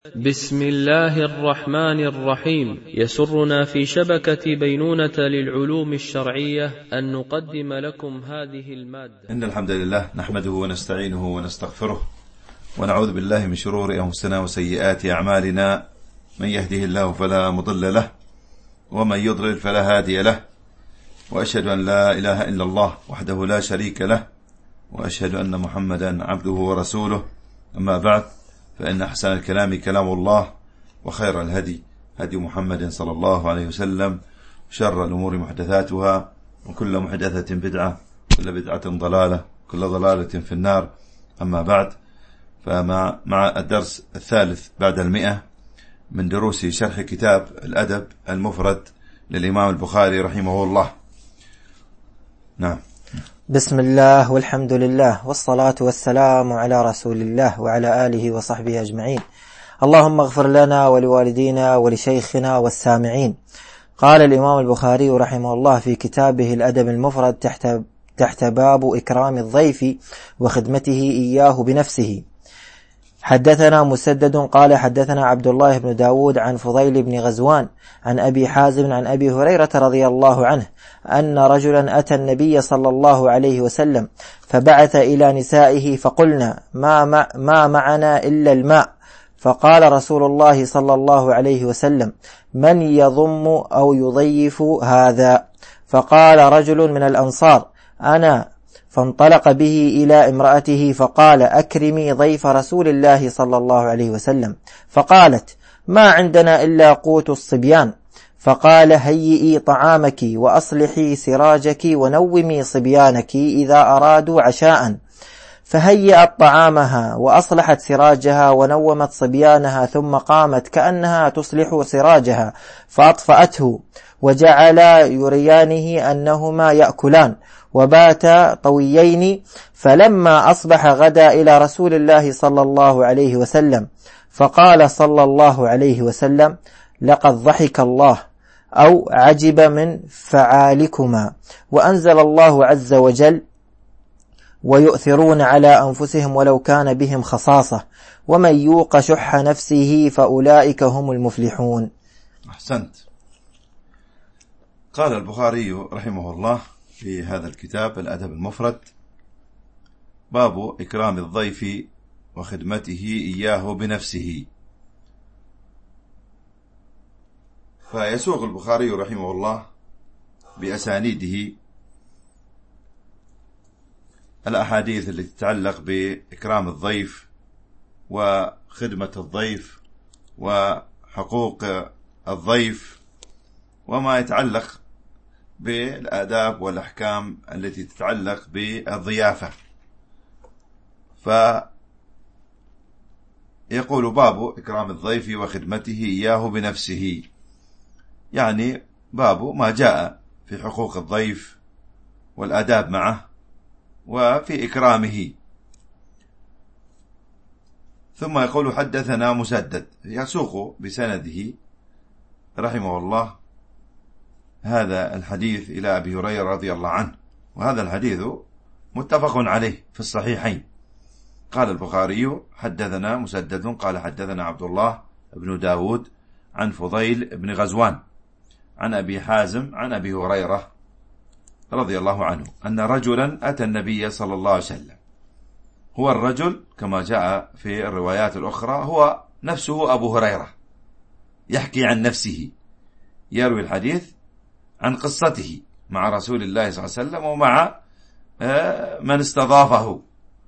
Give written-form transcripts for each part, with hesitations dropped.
بسم الله الرحمن الرحيم. يسرنا في شبكة بينونة للعلوم الشرعية أن نقدم لكم هذه المادة. إن الحمد لله نحمده ونستعينه ونستغفره ونعوذ بالله من شرور أنفسنا وسيئات أعمالنا. من يهده الله فلا مضل له ومن يضلل فلا هادي له، وأشهد أن لا إله إلا الله وحده لا شريك له، وأشهد أن محمدا عبده ورسوله. أما بعد، فإن أحسن الكلام كلام الله، وخير الهدي هدي محمد صلى الله عليه وسلم، وشر الأمور محدثاتها، وكل محدثة بدعة، كل بدعة ضلالة، كل ضلالة في النار. أما بعد، فمع الدرس الثالث بعد 100 من دروس شرح كتاب الأدب المفرد للإمام البخاري رحمه الله. نعم. بسم الله والحمد لله والصلاة والسلام على رسول الله وعلى آله وصحبه أجمعين. اللهم اغفر لنا ولوالدينا ولشيخنا والسامعين. قال الإمام البخاري رحمه الله في كتابه الأدب المفرد تحت باب إكرام الضيف وخدمته إياه بنفسه. حدثنا مسدد قال حدثنا عبد الله بن داود عن فضيل بن غزوان عن أبي حازم عن أبي هريرة رضي الله عنه أن رجلا أتى النبي صلى الله عليه وسلم فبعث إلى نسائه فقلنا ما معنا إلا الماء، فقال رسول الله صلى الله عليه وسلم: من يضم أو يضيف هذا؟ فقال رجل من الأنصار: أنا. فانطلق به إلى امرأته فقال: أكرمي ضيف رسول الله صلى الله عليه وسلم. فقالت: ما عندنا إلا قوت الصبيان. فقال: هيئي طعامك وأصلحي سراجك ونومي صبيانك إذا أرادوا عشاء. فهيأت طعامها وأصلحت سراجها ونومت صبيانها، ثم قامت كأنها تصلح سراجها فأطفأته، وجعلا يريانه أنهما يأكلان، وباتا طويين. فلما أصبح غدا إلى رسول الله صلى الله عليه وسلم، فقال صلى الله عليه وسلم: لقد ضحك الله أو عجب من فعالكما. وأنزل الله عز وجل: ويؤثرون على أنفسهم ولو كان بهم خصاصة ومن يوق شح نفسه فأولئك هم المفلحون. أحسنت. قال البخاري رحمه الله في هذا الكتاب الأدب المفرد: باب إكرام الضيف وخدمته إياه بنفسه. فيسوق البخاري رحمه الله بأسانيده الأحاديث التي تتعلق بإكرام الضيف وخدمة الضيف وحقوق الضيف وما يتعلق بالآداب والأحكام التي تتعلق بالضيافة. فيقول: باب إكرام الضيف وخدمته إياه بنفسه، يعني باب ما جاء في حقوق الضيف والآداب معه وفي إكرامه. ثم يقول: حدثنا مسدد، يسوق بسنده رحمه الله هذا الحديث إلى أبي هريرة رضي الله عنه، وهذا الحديث متفق عليه في الصحيحين. قال البخاري: حدثنا مسدد قال حدثنا عبد الله بن داود عن فضيل بن غزوان عن أبي حازم عن أبي هريرة رضي الله عنه أن رجلا أتى النبي صلى الله عليه وسلم. هو الرجل كما جاء في الروايات الأخرى هو نفسه أبو هريرة، يحكي عن نفسه، يروي الحديث عن قصته مع رسول الله صلى الله عليه وسلم ومع من استضافه.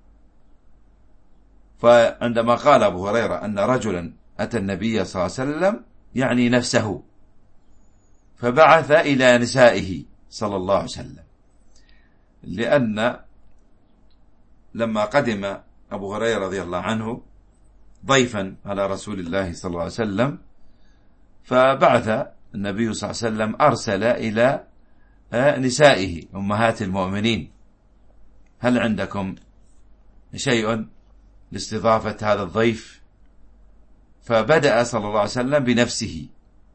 فعندما قال أبو هريرة أن رجلا أتى النبي صلى الله عليه وسلم يعني نفسه، فبعث إلى نسائه صلى الله عليه وسلم، لأن لما قدم أبو هريرة رضي الله عنه ضيفا على رسول الله صلى الله عليه وسلم، فبعث النبي صلى الله عليه وسلم أرسل إلى نسائه أمهات المؤمنين: هل عندكم شيء لاستضافة هذا الضيف؟ فبدأ صلى الله عليه وسلم بنفسه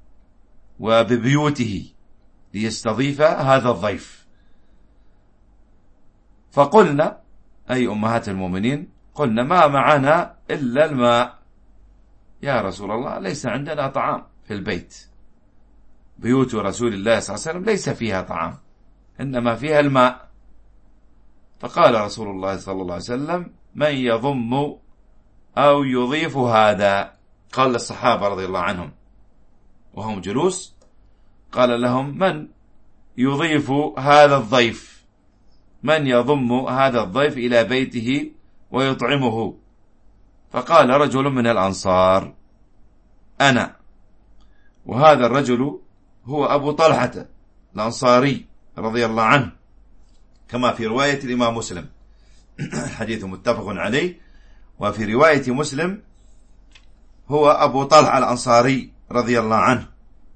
وببيوته ليستضيف هذا الضيف. فقلنا، أي أمهات المؤمنين، قلنا: ما معنا إلا الماء. يا رسول الله ليس عندنا طعام في البيت، بيوت رسول الله صلى الله عليه وسلم ليس فيها طعام، إنما فيها الماء. فقال رسول الله صلى الله عليه وسلم: من يضم أو يضيف هذا؟ قال للصحابة رضي الله عنهم وهم جلوس، قال لهم: من يضيف هذا الضيف، من يضم هذا الضيف إلى بيته ويطعمه؟ فقال رجل من الأنصار: أنا. وهذا الرجل هو أبو طلحة الأنصاري رضي الله عنه، كما في رواية الإمام مسلم، الحديث متفق عليه. وفي رواية مسلم هو أبو طلحة الأنصاري رضي الله عنه.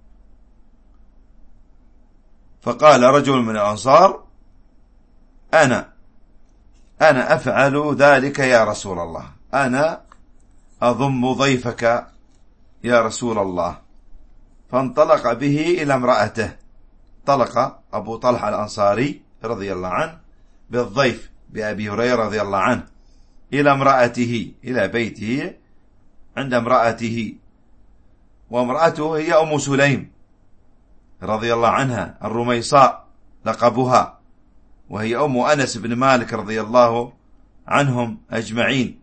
فقال رجل من الأنصار: أنا أفعل ذلك يا رسول الله، أنا أضم ضيفك يا رسول الله. فانطلق به إلى امرأته. طلق أبو طلحة الأنصاري رضي الله عنه بالضيف بأبي هريرة رضي الله عنه إلى امرأته، إلى بيته عند امرأته. وامرأته هي أم سليم رضي الله عنها الرميصاء لقبها، وهي أم أنس بن مالك رضي الله عنهم أجمعين.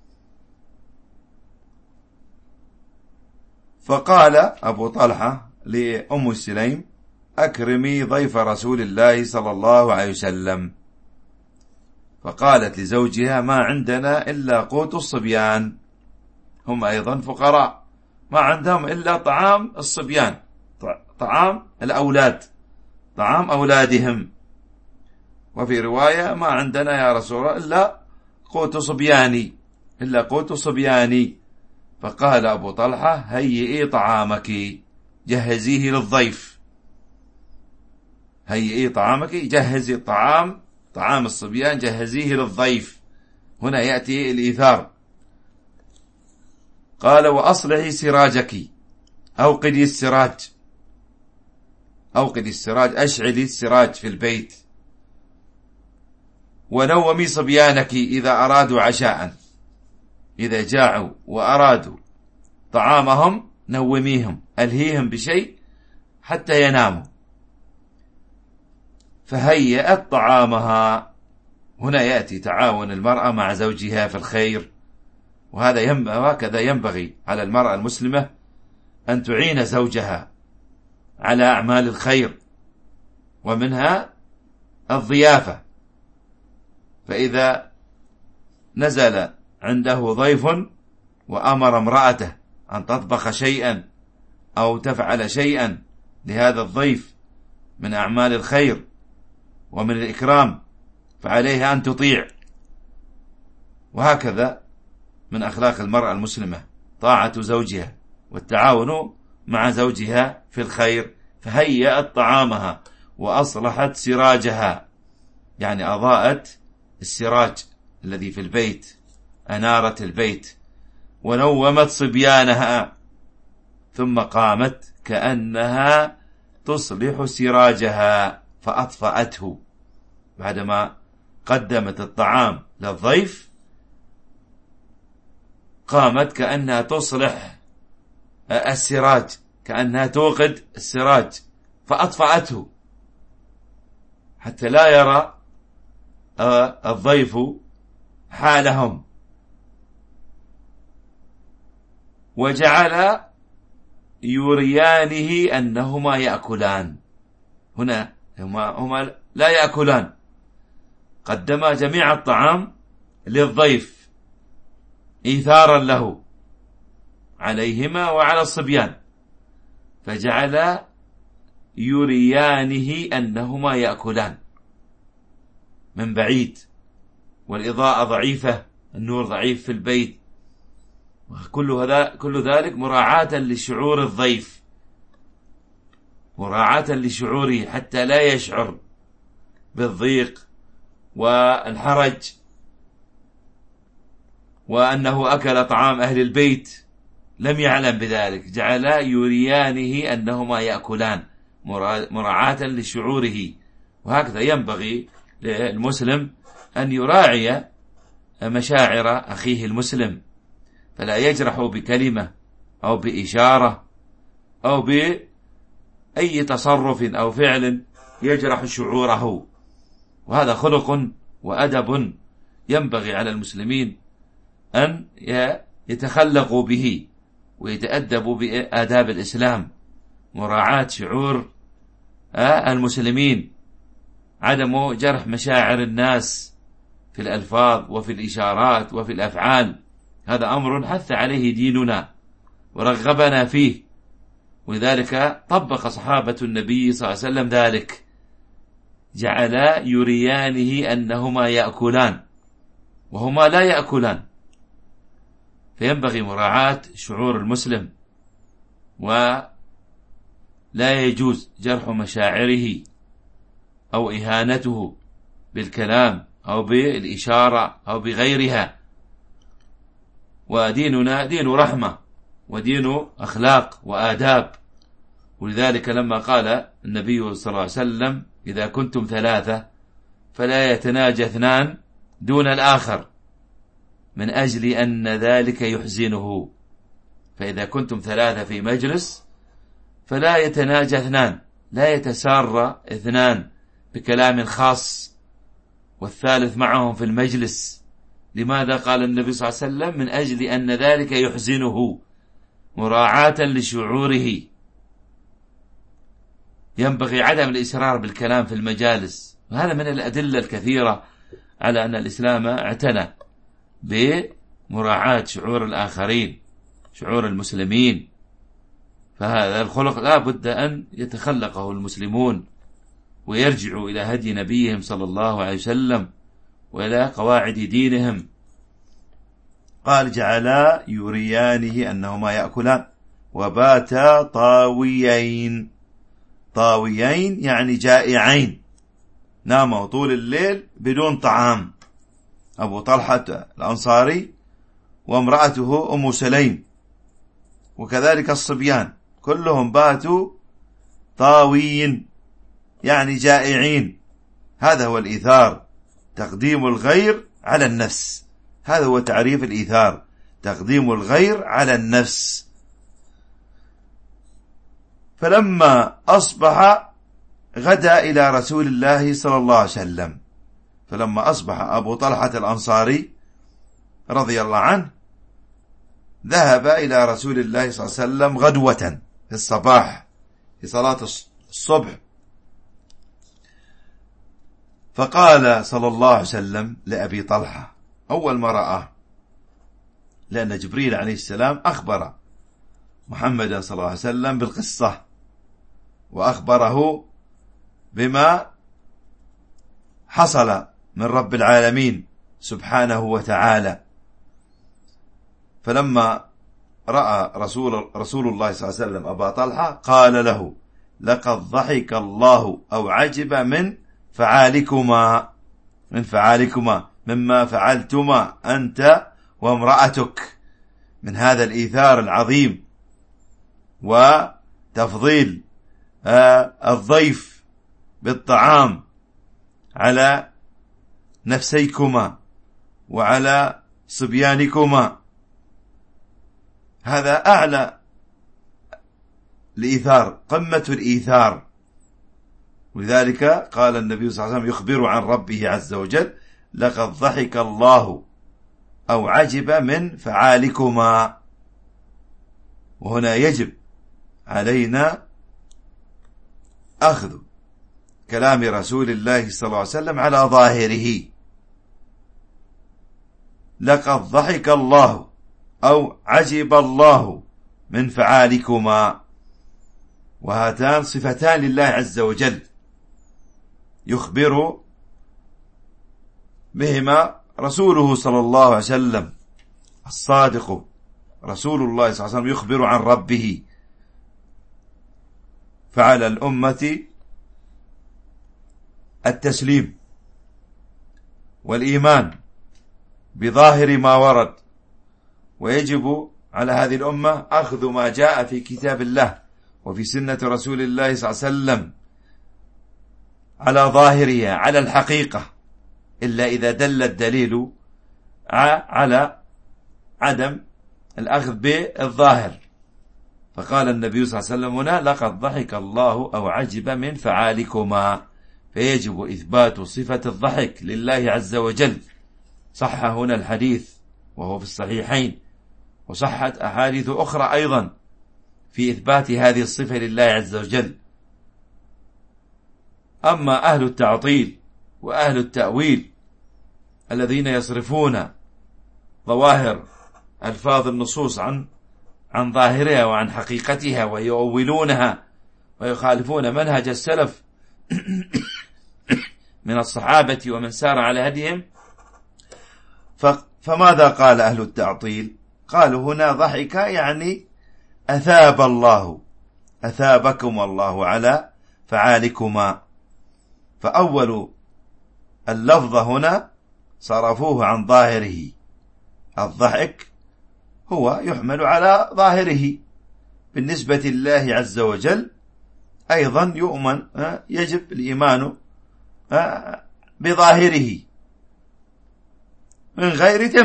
فقال أبو طلحة لأم سليم: أكرمي ضيف رسول الله صلى الله عليه وسلم. فقالت لزوجها: ما عندنا إلا قوت الصبيان، هم أيضا فقراء، ما عندهم إلا طعام الصبيان، طعام الأولاد، طعام أولادهم. وفي رواية: ما عندنا يا رسول الله إلا قوت صبياني، إلا قوت صبياني. فقال أبو طلحة: هيئي طعامك، جهزيه للضيف، هيئي طعامك، جهزي الطعام، طعام الصبيان جهزيه للضيف. هنا يأتي الإيثار. قال: وأصلحي سراجك، أوقدي السراج، أوقدي السراج، أشعلي السراج في البيت. ونومي صبيانك إذا أرادوا عشاء، إذا جاعوا وأرادوا طعامهم نوميهم، ألهيهم بشيء حتى يناموا. فهيأت طعامها. هنا يأتي تعاون المرأة مع زوجها في الخير، وهكذا ينبغي على المرأة المسلمة أن تعين زوجها على أعمال الخير، ومنها الضيافة. فإذا نزل عنده ضيف وأمر امرأته أن تطبخ شيئا أو تفعل شيئا لهذا الضيف من أعمال الخير ومن الإكرام، فعليها أن تطيع. وهكذا من أخلاق المرأة المسلمة طاعة زوجها والتعاون مع زوجها في الخير. فهيأت طعامها وأصلحت سراجها، يعني أضاءت السراج الذي في البيت، أنارت البيت. ونومت صبيانها، ثم قامت كأنها تصلح سراجها فأطفأته. بعدما قدمت الطعام للضيف قامت كأنها تصلح السراج، كأنها توقد السراج فأطفأته حتى لا يرى الضيف حالهم. وجعل يريانه أنهما يأكلان. هنا هما لا يأكلان، قدم جميع الطعام للضيف إيثارا له عليهما وعلى الصبيان، فجعل يريانه أنهما يأكلان من بعيد، والإضاءة ضعيفة، النور ضعيف في البيت، كل ذلك مراعاة لشعور الضيف، مراعاة لشعوره حتى لا يشعر بالضيق والحرج وأنه أكل طعام أهل البيت، لم يعلم بذلك. جعل يريانه أنهما يأكلان مراعاة لشعوره. وهكذا ينبغي للمسلم أن يراعي مشاعر أخيه المسلم، فلا يجرح بكلمة أو بإشارة أو بأي تصرف أو فعل يجرح شعوره. وهذا خلق وأدب ينبغي على المسلمين أن يتخلقوا به ويتأدبوا بآداب الإسلام، مراعاة شعور المسلمين، عدم جرح مشاعر الناس في الألفاظ وفي الإشارات وفي الأفعال. هذا أمر حث عليه ديننا ورغبنا فيه، ولذلك طبق صحابة النبي صلى الله عليه وسلم ذلك، جعلا يريانه أنهما يأكلان وهما لا يأكلان. فينبغي مراعاة شعور المسلم، ولا يجوز جرح مشاعره أو إهانته بالكلام أو بالإشارة أو بغيرها. وديننا دين رحمة ودين أخلاق وآداب. ولذلك لما قال النبي صلى الله عليه وسلم: إذا كنتم ثلاثة فلا يتناجى اثنان دون الآخر، من أجل أن ذلك يحزنه. فإذا كنتم ثلاثة في مجلس فلا يتناجى اثنان، لا يتسار اثنان بكلام خاص والثالث معهم في المجلس. لماذا قال النبي صلى الله عليه وسلم؟ من أجل أن ذلك يحزنه، مراعاة لشعوره. ينبغي عدم الإصرار بالكلام في المجالس، وهذا من الأدلة الكثيرة على أن الإسلام اعتنى بمراعاة شعور الآخرين، شعور المسلمين. فهذا الخلق لا بد أن يتخلقه المسلمون ويرجعوا إلى هدي نبيهم صلى الله عليه وسلم وإلى قواعد دينهم. قال: جعلا يريانه أنهما يأكلان وباتا طاويين. طاويين يعني جائعين، ناموا طول الليل بدون طعام. أبو طلحة الأنصاري وامرأته أم سليم وكذلك الصبيان كلهم باتوا طاويين يعني جائعين. هذا هو الإيثار، تقديم الغير على النفس. هذا هو تعريف الإيثار، تقديم الغير على النفس. فلما أصبح غدا إلى رسول الله صلى الله عليه وسلم. فلما أصبح أبو طلحة الأنصاري رضي الله عنه ذهب إلى رسول الله صلى الله عليه وسلم غدوة في الصباح في صلاة الصبح، فقال صلى الله عليه وسلم لأبي طلحة أول ما رآه، لأن جبريل عليه السلام أخبر محمدا صلى الله عليه وسلم بالقصة وأخبره بما حصل من رب العالمين سبحانه وتعالى. فلما رأى رسول الله صلى الله عليه وسلم أبا طلحة قال له: لقد ضحك الله أو عجب من فعالكما مما فعلتما أنت وامرأتك من هذا الإيثار العظيم وتفضيل الضيف بالطعام على نفسيكما وعلى صبيانكما. هذا أعلى الإيثار، قمة الإيثار. ولذلك قال النبي صلى الله عليه وسلم يخبر عن ربه عز وجل: لقد ضحك الله أو عجب من فعالكما. وهنا يجب علينا أخذ كلام رسول الله صلى الله عليه وسلم على ظاهره. لقد ضحك الله أو عجب الله من فعالكما، وهاتان صفتان لله عز وجل يخبر بهما رسوله صلى الله عليه وسلم. الصادق رسول الله صلى الله عليه وسلم يخبر عن ربه. فعلى الأمة التسليم والإيمان بظاهر ما ورد، ويجب على هذه الأمة أخذ ما جاء في كتاب الله وفي سنة رسول الله صلى الله عليه وسلم على ظاهرها على الحقيقة، إلا إذا دل الدليل على عدم الأخذ بالظاهر. فقال النبي صلى الله عليه وسلم هنا: لقد ضحك الله أو عجب من فعالكما. فيجب إثبات صفة الضحك لله عز وجل. صح هنا الحديث وهو في الصحيحين، وصحت أحاديث أخرى أيضا في إثبات هذه الصفة لله عز وجل. أما أهل التعطيل وأهل التأويل الذين يصرفون ظواهر ألفاظ النصوص عن ظاهرها وعن حقيقتها، ويؤولونها ويخالفون منهج السلف من الصحابة ومن سار على هديهم، فماذا قال أهل التعطيل؟ قالوا هنا ضحك يعني أثابكم الله على فعالكما. فأول اللفظ هنا صرفوه عن ظاهره. الضحك هو يحمل على ظاهره. بالنسبة لله عز وجل أيضا يجب الإيمان بظاهره من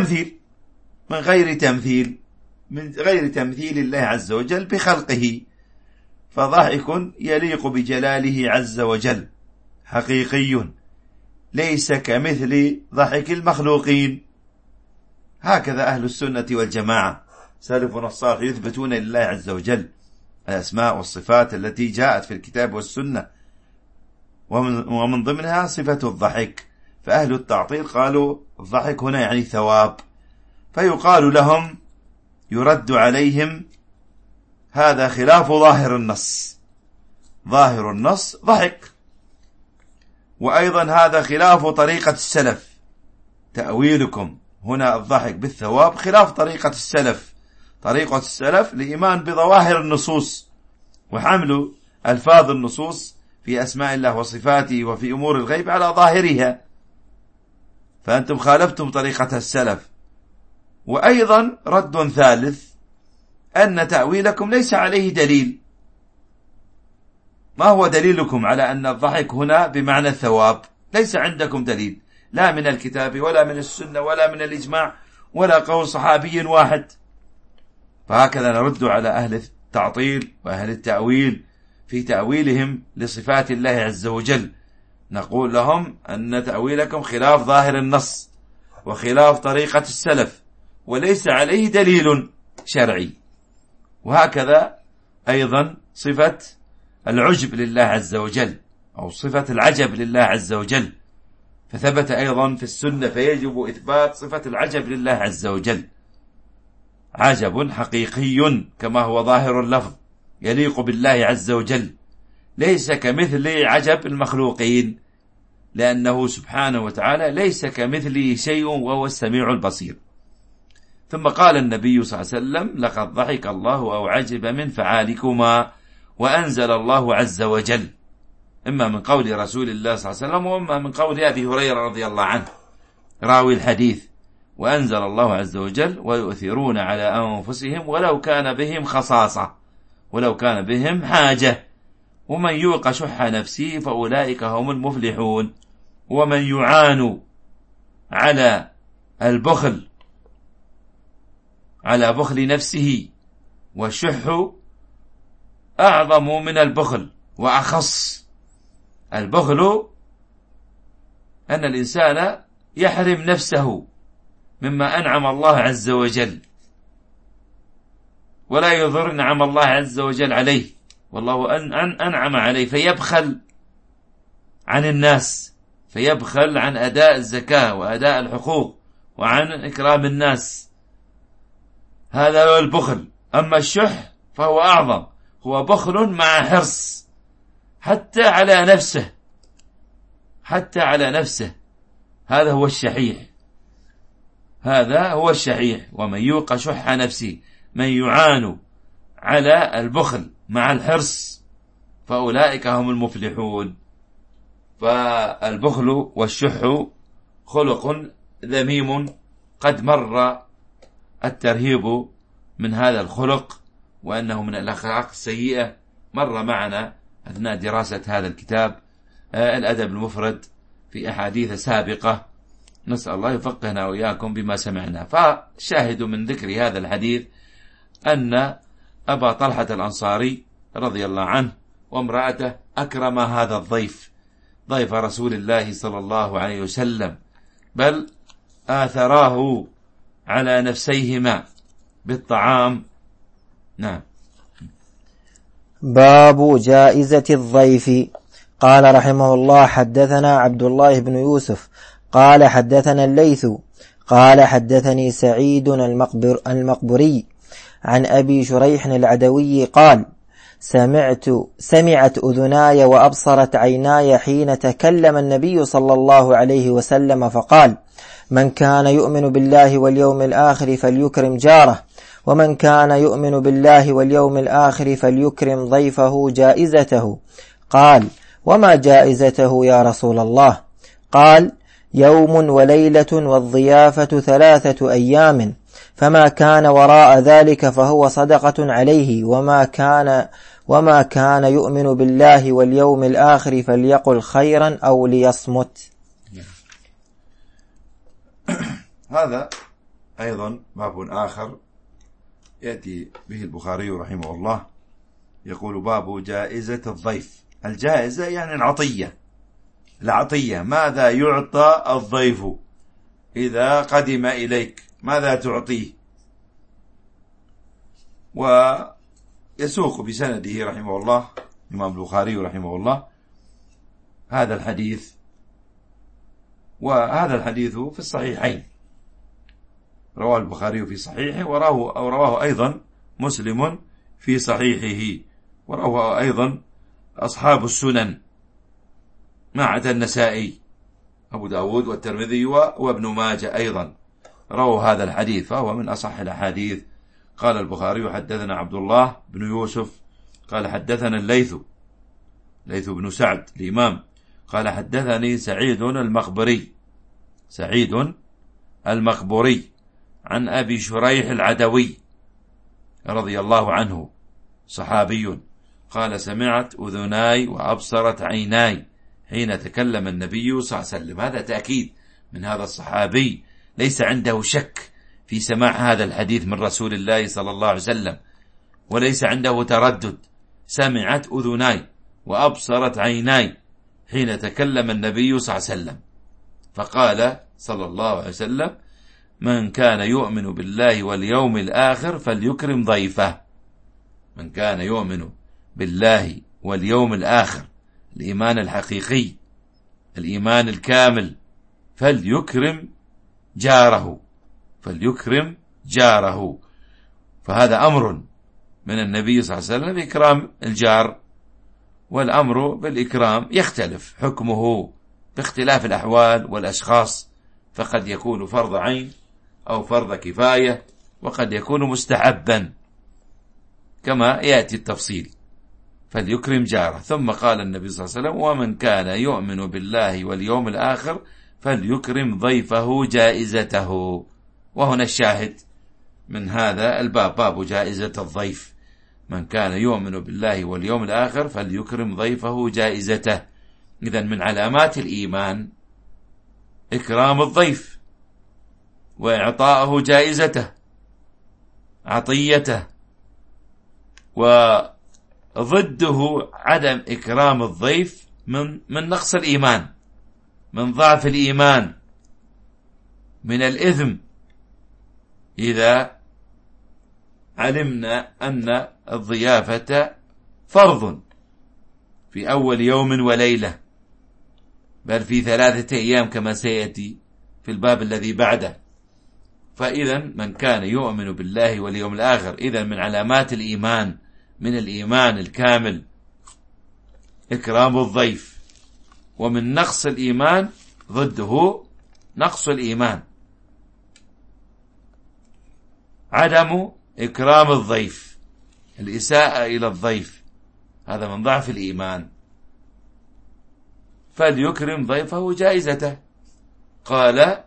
غير تمثيل الله عز وجل بخلقه. فضحك يليق بجلاله عز وجل، حقيقي، ليس كمثل ضحك المخلوقين. هكذا أهل السنة والجماعة سلفنا الصالح يثبتون لله عز وجل الأسماء والصفات التي جاءت في الكتاب والسنة، ومن ضمنها صفة الضحك. فأهل التعطيل قالوا الضحك هنا يعني ثواب، فيقال لهم، يرد عليهم: هذا خلاف ظاهر النص. ظاهر النص ضحك، وأيضا هذا خلاف طريقة السلف. تأويلكم هنا الضحك بالثواب خلاف طريقة السلف. طريقة السلف الإيمان بظواهر النصوص وحمل ألفاظ النصوص في أسماء الله وصفاته وفي أمور الغيب على ظاهرها، فأنتم خالفتم طريقة السلف. وأيضا رد ثالث: أن تأويلكم ليس عليه دليل. ما هو دليلكم على أن الضحك هنا بمعنى الثواب؟ ليس عندكم دليل، لا من الكتاب ولا من السنة ولا من الإجماع ولا قول صحابي واحد. فهكذا نرد على أهل التعطيل وأهل التأويل في تأويلهم لصفات الله عز وجل. نقول لهم أن تأويلكم خلاف ظاهر النص وخلاف طريقة السلف، وليس عليه دليل شرعي. وهكذا أيضا صفة العجب لله عز وجل، أو صفة العجب لله عز وجل، فثبت أيضا في السنة. فيجب إثبات صفة العجب لله عز وجل. عجب حقيقي كما هو ظاهر اللفظ، يليق بالله عز وجل، ليس كمثل عجب المخلوقين، لأنه سبحانه وتعالى ليس كمثله شيء وهو السميع البصير. ثم قال النبي صلى الله عليه وسلم: لقد ضحك الله أو عجب من فعالكما. وأنزل الله عز وجل، إما من قول رسول الله صلى الله عليه وسلم وإما من قول أبي هريرة رضي الله عنه راوي الحديث: وأنزل الله عز وجل: ويؤثرون على أنفسهم ولو كان بهم خصاصة، ولو كان بهم حاجة، ومن يوق شح نفسه فأولئك هم المفلحون. ومن يعان على البخل، على بخل نفسه، والشح أعظم من البخل وأخص. البخل أن الإنسان يحرم نفسه مما أنعم الله عز وجل، ولا يضر نعم الله عز وجل عليه، والله أنعم عليه، فيبخل عن الناس، فيبخل عن أداء الزكاة وأداء الحقوق وعن إكرام الناس. هذا هو البخل. أما الشح فهو أعظم، هو بخل مع حرص حتى على نفسه، حتى على نفسه. هذا هو الشحيح، هذا هو الشحيح. ومن يوق شح نفسه، من يعان على البخل مع الحرص فأولئك هم المفلحون. فالبخل والشح خلق ذميم، قد مر الترهيب من هذا الخلق وأنه من الأخلاق السيئة، مر معنا أثناء دراسة هذا الكتاب الأدب المفرد في أحاديث سابقة. نسأل الله يفقهنا وإياكم بما سمعنا. فشاهد من ذكر هذا الحديث أن أبا طلحة الأنصاري رضي الله عنه وامرأته أكرم هذا الضيف، ضيف رسول الله صلى الله عليه وسلم، بل آثراه على نفسيهما بالطعام. نعم. باب جائزة الضيف. قال رحمه الله: حدثنا عبد الله بن يوسف قال حدثنا الليث قال حدثني سعيد المقبري عن أبي شريح العدوي قال: سمعت أذناي وأبصرت عيناي حين تكلم النبي صلى الله عليه وسلم فقال: من كان يؤمن بالله واليوم الآخر فليكرم جاره، ومن كان يؤمن بالله واليوم الآخر فليكرم ضيفه جائزته. قال: وما جائزته يا رسول الله؟ قال: يوم وليلة والضيافة 3 أيام، فما كان وراء ذلك فهو صدقة عليه، وما كان يؤمن بالله واليوم الآخر فليقل خيرا أو ليصمت. هذا أيضا باب آخر يأتي به البخاري رحمه الله، يقول: باب جائزة الضيف. الجائزة يعني العطية، ماذا يعطى الضيف إذا قدم إليك، ماذا تعطيه؟ ويسوق بسنده رحمه الله الإمام البخاري رحمه الله هذا الحديث، وهذا الحديث في الصحيحين، رواه البخاري في صحيحه، ورواه أيضا مسلم في صحيحه، ورواه أيضا أصحاب السنن ما عدا النسائي، أبو داود والترمذي وابن ماجه أيضا رووا هذا الحديث، فهو من أصح الأحاديث. قال البخاري: حدثنا عبد الله بن يوسف قال حدثنا الليث بن سعد الإمام قال حدثني سعيد المقبري عن أبي شريح العدوي رضي الله عنه، صحابي، قال: سمعت أذناي وأبصرت عيناي حين تكلم النبي صلى الله عليه وسلم. هذا تأكيد من هذا الصحابي، ليس عنده شك في سماع هذا الحديث من رسول الله صلى الله عليه وسلم، وليس عنده تردد. سمعت أذناي وأبصرت عيناي حين تكلم النبي صلى الله عليه وسلم، فقال صلى الله عليه وسلم: من كان يؤمن بالله واليوم الآخر فليكرم ضيفه. من كان يؤمن بالله واليوم الآخر، الإيمان الحقيقي، الإيمان الكامل، فليكرم جاره. فهذا أمر من النبي صلى الله عليه وسلم إكرام الجار، والأمر بالإكرام يختلف حكمه باختلاف الأحوال والأشخاص، فقد يكون فرض عين أو فرض كفاية، وقد يكون مستحبا كما يأتي التفصيل. فليكرم جاره. ثم قال النبي صلى الله عليه وسلم: ومن كان يؤمن بالله واليوم الآخر فليكرم ضيفه جائزته. وهنا الشاهد من هذا الباب، باب جائزة الضيف. من كان يؤمن بالله واليوم الآخر فليكرم ضيفه جائزته. إذن من علامات الإيمان إكرام الضيف وإعطاءه جائزته، عطيته. وضده عدم إكرام الضيف من نقص الإيمان، من ضعف الإيمان، من الإثم، إذا علمنا أن الضيافة فرض في أول يوم وليلة، بل في 3 أيام كما سيأتي في الباب الذي بعده. فإذا من كان يؤمن بالله واليوم الآخر، إذا من علامات الإيمان، من الإيمان الكامل إكرام الضيف. ومن نقص الإيمان ضده نقص الإيمان، عدم إكرام الضيف، الإساءة إلى الضيف، هذا من ضعف الإيمان. فليكرم ضيفه جائزته. قال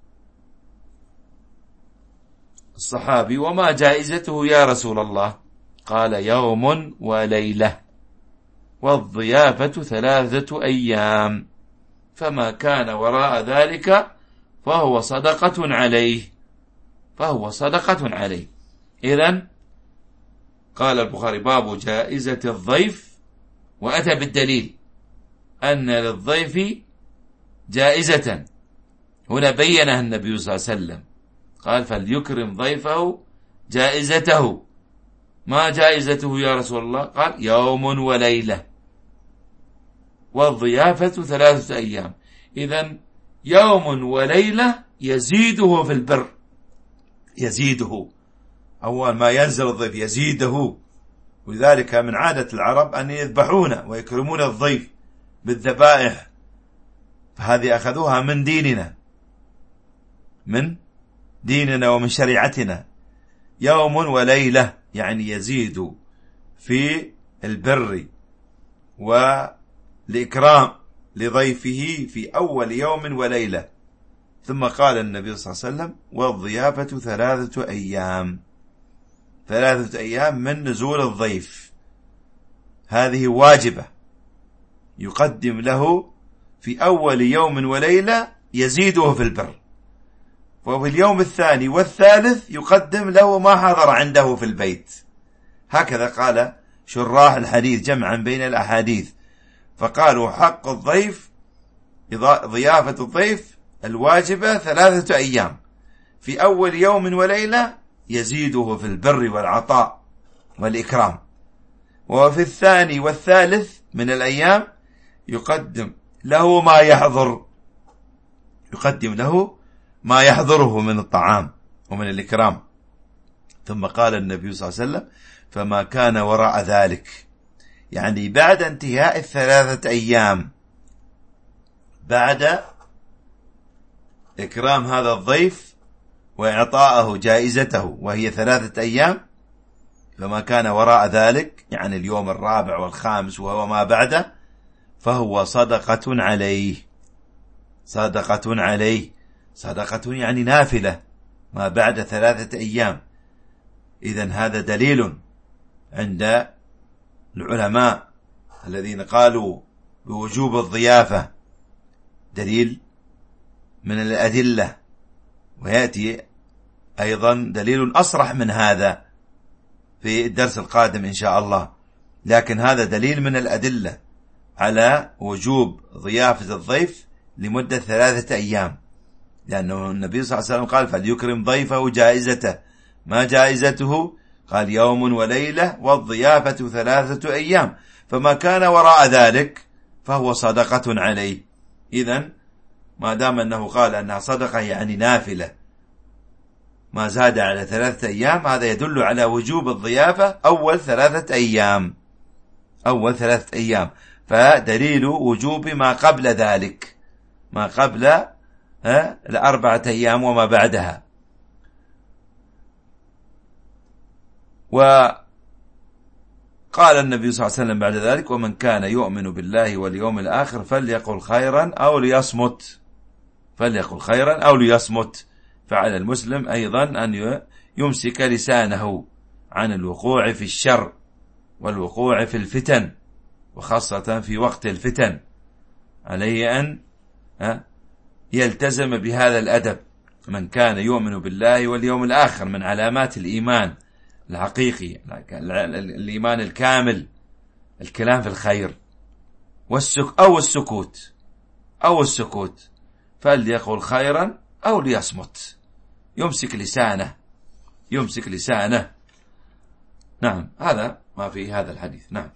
الصحابي: وما جائزته يا رسول الله؟ قال: يوم وليلة والضيافة 3 أيام، فما كان وراء ذلك فهو صدقة عليه. إذن قال البخاري باب جائزة الضيف، وأتى بالدليل أن للضيف جائزة. هنا بينها النبي صلى الله عليه وسلم، قال فليكرم ضيفه جائزته. ما جائزته يا رسول الله؟ قال يوم وليلة، والضيافة 3 أيام. إذن يوم وليلة يزيده في البر، يزيده أول ما ينزل الضيف يزيده. ولذلك من عادة العرب أن يذبحون ويكرمون الضيف بالذبائح، فهذه أخذوها من ديننا، من ديننا ومن شريعتنا. يوم وليلة يعني يزيد في البر والإكرام لضيفه في أول يوم وليلة. ثم قال النبي صلى الله عليه وسلم والضيافة 3 أيام، 3 أيام من نزول الضيف، هذه واجبة يقدم له في أول يوم وليلة يزيده في البر، وفي اليوم الثاني والثالث يقدم له ما حضر عنده في البيت. هكذا قال شراح الحديث جمعا بين الأحاديث، فقالوا حق الضيف ضيافة الضيف الواجبة 3 أيام، في أول يوم وليلة يزيده في البر والعطاء والإكرام، وفي الثاني والثالث من الأيام يقدم له ما يحضر، يقدم له ما يحضره من الطعام ومن الإكرام. ثم قال النبي صلى الله عليه وسلم فما كان وراء ذلك، يعني بعد انتهاء 3 أيام، بعد إكرام هذا الضيف وإعطاءه جائزته وهي 3 أيام، فما كان وراء ذلك يعني اليوم الرابع والخامس وهو ما بعده، فهو صدقة عليه، صدقة عليه، صدقة يعني نافلة ما بعد 3 أيام. إذن هذا دليل عند العلماء الذين قالوا بوجوب الضيافة، دليل من الأدلة. ويأتي أيضا دليل أصرح من هذا في الدرس القادم إن شاء الله، لكن هذا دليل من الأدلة على وجوب ضيافة الضيف لمدة 3 أيام، لأنه النبي صلى الله عليه وسلم قال فليكرم ضيفه جائزته. ما جائزته؟ قال يوم وليلة والضيافة 3 أيام، فما كان وراء ذلك فهو صدقة عليه. إذن ما دام أنه قال أنها صدقة يعني نافلة ما زاد على 3 أيام، هذا يدل على وجوب الضيافة أول 3 أيام، أول 3 أيام، فدليل وجوب ما قبل ذلك، ما قبل 4 أيام وما بعدها. وقال النبي صلى الله عليه وسلم بعد ذلك ومن كان يؤمن بالله واليوم الآخر فليقل خيرا أو ليصمت، فليقل خيرا أو ليصمت. فعلى المسلم أيضا أن يمسك لسانه عن الوقوع في الشر والوقوع في الفتن، وخاصة في وقت الفتن عليه أن يلتزم بهذا الأدب. من كان يؤمن بالله واليوم الآخر من علامات الإيمان الحقيقي، الإيمان الكامل، الكلام في الخير أو السكوت، فليقل خيرا أو ليصمت، يمسك لسانه. نعم، هذا ما في هذا الحديث. نعم.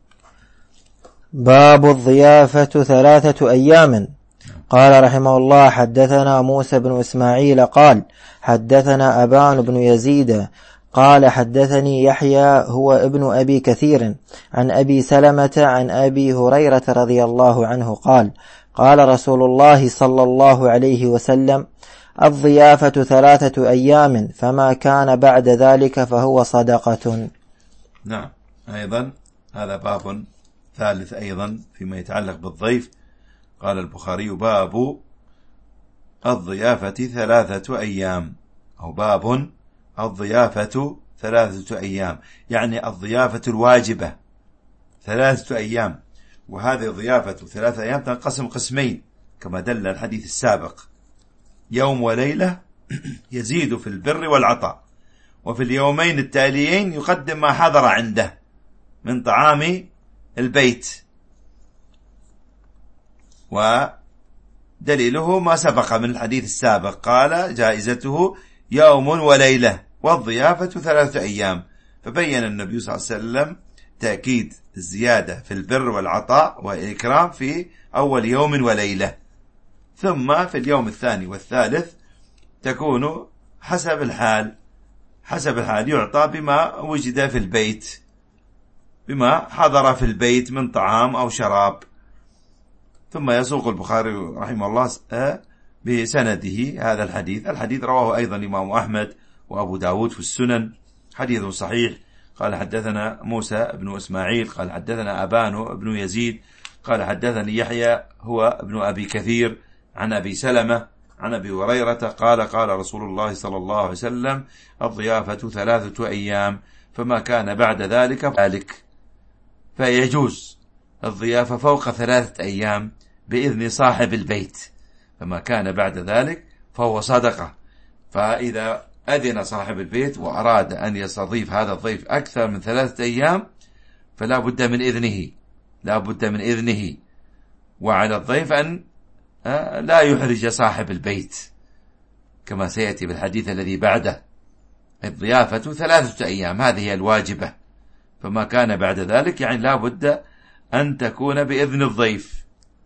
باب الضيافة 3 أيام. قال رحمه الله حدثنا موسى بن إسماعيل قال حدثنا أبان بن يزيد قال حدثني يحيى هو ابن أبي كثير عن أبي سلمة عن أبي هريرة رضي الله عنه قال قال رسول الله صلى الله عليه وسلم الضيافة 3 أيام، فما كان بعد ذلك فهو صدقة. نعم، أيضا هذا باب ثالث أيضا فيما يتعلق بالضيف. قال البخاري باب الضيافة 3 أيام، أو باب الضيافة 3 أيام، يعني الضيافة الواجبة 3 أيام. وهذه الضيافة 3 أيام تنقسم قسمين كما دل الحديث السابق، يوم وليلة يزيد في البر والعطاء، وفي اليومين التاليين يقدم ما حضر عنده من طعام البيت. ودليله ما سبق من الحديث السابق، قال جائزته يوم وليلة والضيافة 3 أيام. فبين النبي صلى الله عليه وسلم تأكيد الزيادة في البر والعطاء والإكرام في أول يوم وليلة، ثم في اليوم الثاني والثالث تكون حسب الحال يعطى بما وجد في البيت، بما حضر في البيت من طعام أو شراب. ثم يسوق البخاري رحمه الله بسنده هذا الحديث رواه أيضا الإمام أحمد وأبو داود في السنن، حديث صحيح. قال حدثنا موسى بن إسماعيل قال حدثنا أبان بن يزيد قال حدثني يحيى هو ابن أبي كثير عن أبي سلمة عن أبي هريرة قال قال رسول الله صلى الله عليه وسلم الضيافة 3 أيام، فما كان بعد ذلك فيجوز الضيافة فوق 3 أيام بإذن صاحب البيت، فما كان بعد ذلك فهو صدقة. فإذا أذن صاحب البيت وأراد أن يستضيف هذا الضيف أكثر من 3 أيام فلا بد من إذنه، وعلى الضيف أن لا يحرج صاحب البيت كما سيأتي بالحديث الذي بعده. الضيافة 3 أيام هذه هي الواجبة، فما كان بعد ذلك يعني لا بد أن تكون بإذن الضيف.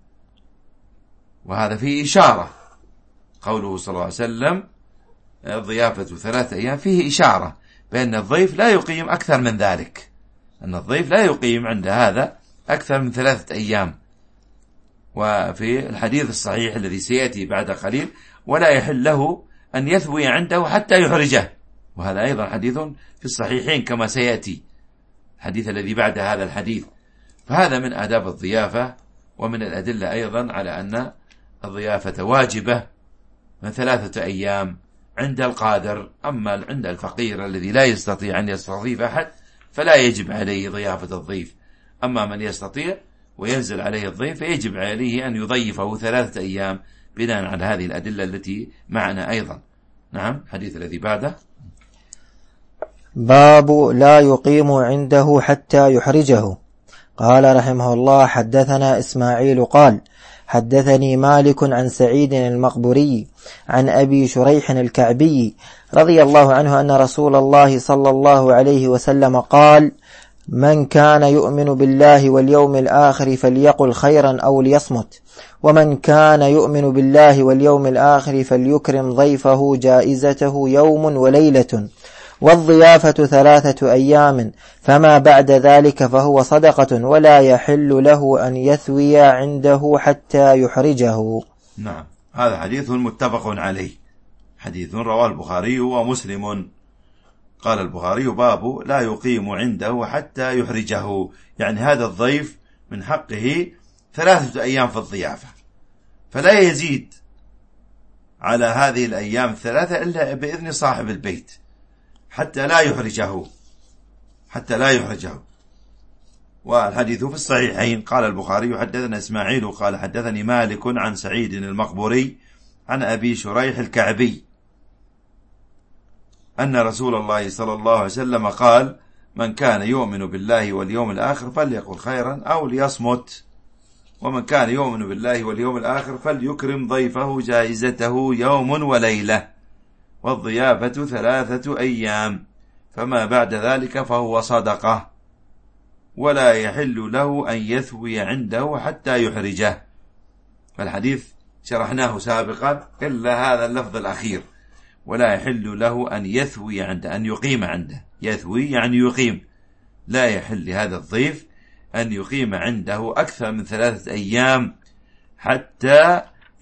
وهذا فيه إشارة، قوله صلى الله عليه وسلم الضيافة 3 أيام فيه إشارة بأن الضيف لا يقيم أكثر من ذلك، أن الضيف لا يقيم عند هذا أكثر من 3 أيام. وفي الحديث الصحيح الذي سيأتي بعد قليل ولا يحل له أن يثوي عنده حتى يحرجه، وهذا أيضا حديث في الصحيحين كما سيأتي الحديث الذي بعد هذا الحديث. فهذا من آداب الضيافة، ومن الأدلة أيضا على أن الضيافة واجبة من 3 أيام عند القادر. أما عند الفقير الذي لا يستطيع أن يستضيف أحد فلا يجب عليه ضيافة الضيف، أما من يستطيع وينزل عليه الضيف فيجب عليه أن يضيفه 3 أيام بناء على هذه الأدلة التي معنا أيضا. نعم، الحديث الذي بعده باب لا يقيم عنده حتى يحرجه. قال رحمه الله حدثنا إسماعيل قال حدثني مالك عن سعيد المقبوري عن أبي شريح الكعبي رضي الله عنه أن رسول الله صلى الله عليه وسلم قال من كان يؤمن بالله واليوم الآخر فليقل خيرا أو ليصمت، ومن كان يؤمن بالله واليوم الآخر فليكرم ضيفه جائزته يوم وليلة، والضيافة 3 أيام، فما بعد ذلك فهو صدقة، ولا يحل له أن يثوي عنده حتى يحرجه. نعم، هذا حديث متفق عليه، حديث رواه البخاري ومسلم. قال البخاري باب لا يقيم عنده حتى يحرجه، يعني هذا الضيف من حقه 3 أيام في الضيافة، فلا يزيد على هذه الأيام 3 إلا بإذن صاحب البيت حتى لا يحرجه. والحديث في الصحيحين. قال البخاري حدثنا إسماعيل قال حدثني مالك عن سعيد المقبوري عن أبي شريح الكعبي أن رسول الله صلى الله عليه وسلم قال من كان يؤمن بالله واليوم الآخر فليقل خيرا أو ليصمت، ومن كان يؤمن بالله واليوم الآخر فليكرم ضيفه جائزته يوم وليلة، والضيافة 3 أيام، فما بعد ذلك فهو صدقة، ولا يحل له أن يثوي عنده حتى يحرجه. فالحديث شرحناه سابقا إلا هذا اللفظ الأخير، ولا يحل له أن يثوي عنده، أن يقيم عنده، يثوي يعني يقيم، لا يحل لهذا الضيف أن يقيم عنده أكثر من 3 أيام حتى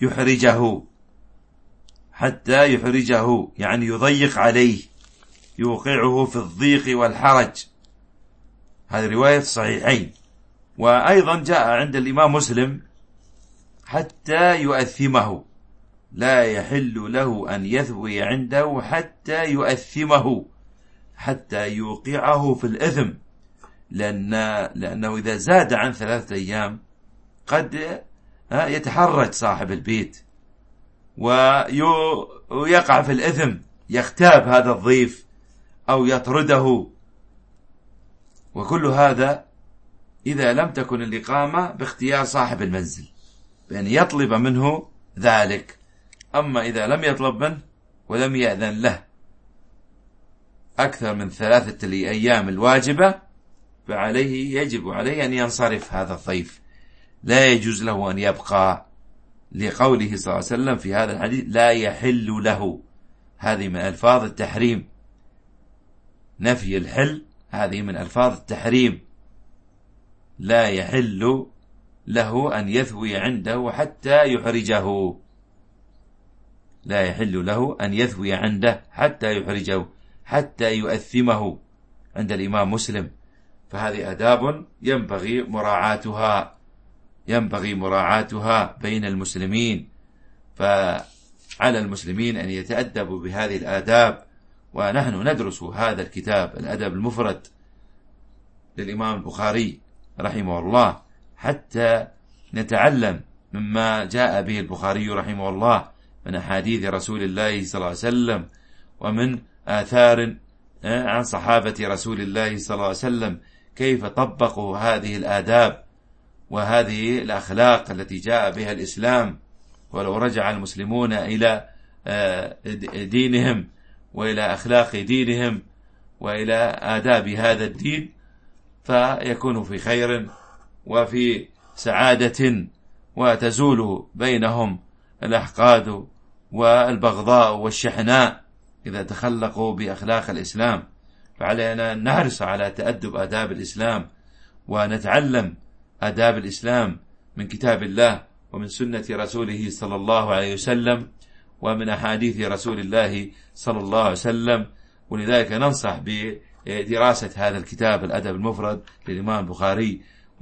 يحرجه، يعني يضيق عليه، يوقعه في الضيق والحرج. هذه رواية الصحيحين. وأيضا جاء عند الإمام مسلم حتى يؤثمه، لا يحل له أن يثوي عنده حتى يؤثمه، حتى يوقعه في الإثم، لأنه إذا زاد عن 3 أيام قد يتحرج صاحب البيت ويقع في الإثم، يغتاب هذا الضيف أو يطرده. وكل هذا إذا لم تكن الإقامة باختيار صاحب المنزل بأن يطلب منه ذلك. أما إذا لم يطلب منه ولم يأذن له أكثر من 3 أيام الواجبة فعليه يجب عليه أن ينصرف هذا الضيف، لا يجوز له أن يبقى، لقوله صلى الله عليه وسلم في هذا الحديث لا يحل له. هذه من ألفاظ التحريم، نفي الحل هذه من ألفاظ التحريم. لا يحل له أن يثوي عنده حتى يحرجه، لا يحل له أن يثوي عنده حتى يحرجه، حتى يؤثمه، عند الإمام مسلم. فهذه آداب ينبغي مراعاتها بين المسلمين، فعلى المسلمين أن يتأدبوا بهذه الآداب. ونحن ندرس هذا الكتاب الأدب المفرد للإمام البخاري رحمه الله حتى نتعلم مما جاء به البخاري رحمه الله من أحاديث رسول الله صلى الله عليه وسلم، ومن آثار عن صحابة رسول الله صلى الله عليه وسلم كيف طبقوا هذه الآداب وهذه الأخلاق التي جاء بها الإسلام. ولو رجع المسلمون إلى دينهم وإلى أخلاق دينهم وإلى آداب هذا الدين فيكونوا في خير وفي سعادة، وتزول بينهم الأحقاد والبغضاء والشحناء إذا تخلقوا بأخلاق الإسلام. فعلينا أن نحرص على تأدب آداب الإسلام، ونتعلم آداب الإسلام من كتاب الله ومن سنة رسوله صلى الله عليه وسلم ومن أحاديث رسول الله صلى الله عليه وسلم. ولذلك ننصح بدراسة هذا الكتاب الأدب المفرد للإمام البخاري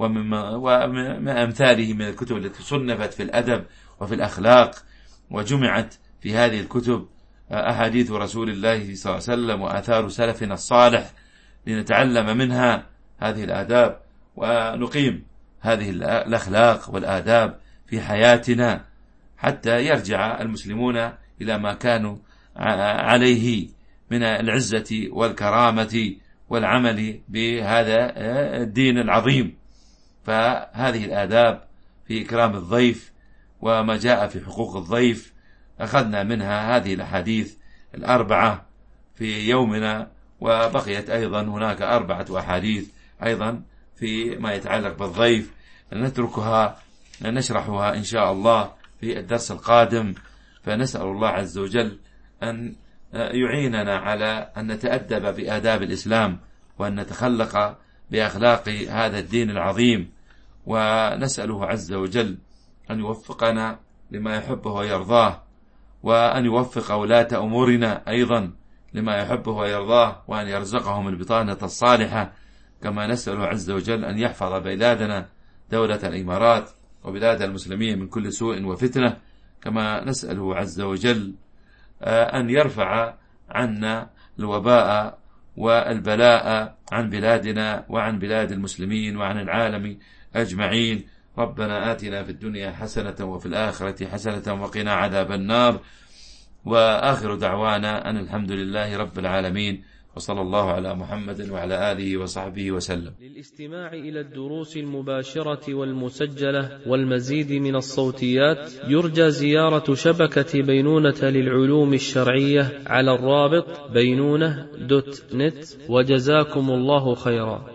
ومن أمثاله من الكتب التي صنفت في الأدب وفي الأخلاق وجمعت في هذه الكتب أحاديث رسول الله صلى الله عليه وسلم وآثار سلفنا الصالح، لنتعلم منها هذه الآداب ونقيم هذه الأخلاق والآداب في حياتنا حتى يرجع المسلمون إلى ما كانوا عليه من العزة والكرامة والعمل بهذا الدين العظيم. فهذه الآداب في إكرام الضيف وما جاء في حقوق الضيف أخذنا منها هذه الأحاديث 4 في يومنا، وبقيت أيضا هناك 4 أحاديث أيضا في ما يتعلق بالضيف نتركها نشرحها إن شاء الله في الدرس القادم. فنسأل الله عز وجل أن يعيننا على أن نتأدب بآداب الإسلام وأن نتخلق بأخلاق هذا الدين العظيم، ونسأله عز وجل أن يوفقنا لما يحبه ويرضاه، وأن يوفق ولاة أمورنا أيضا لما يحبه ويرضاه، وأن يرزقهم البطانة الصالحة. كما نسأله عز وجل أن يحفظ بلادنا دولة الإمارات وبلاد المسلمين من كل سوء وفتنة. كما نسأله عز وجل أن يرفع عنا الوباء والبلاء عن بلادنا وعن بلاد المسلمين وعن العالم أجمعين. ربنا آتنا في الدنيا حسنة وفي الآخرة حسنة وقنا عذاب النار. وآخر دعوانا أن الحمد لله رب العالمين، وصلى الله على محمد وعلى آله وصحبه وسلم. للاستماع إلى الدروس المباشرة والمسجلة والمزيد من الصوتيات يرجى زيارة شبكة بينونة للعلوم الشرعية على الرابط بينونة.net. وجزاكم الله خيرا.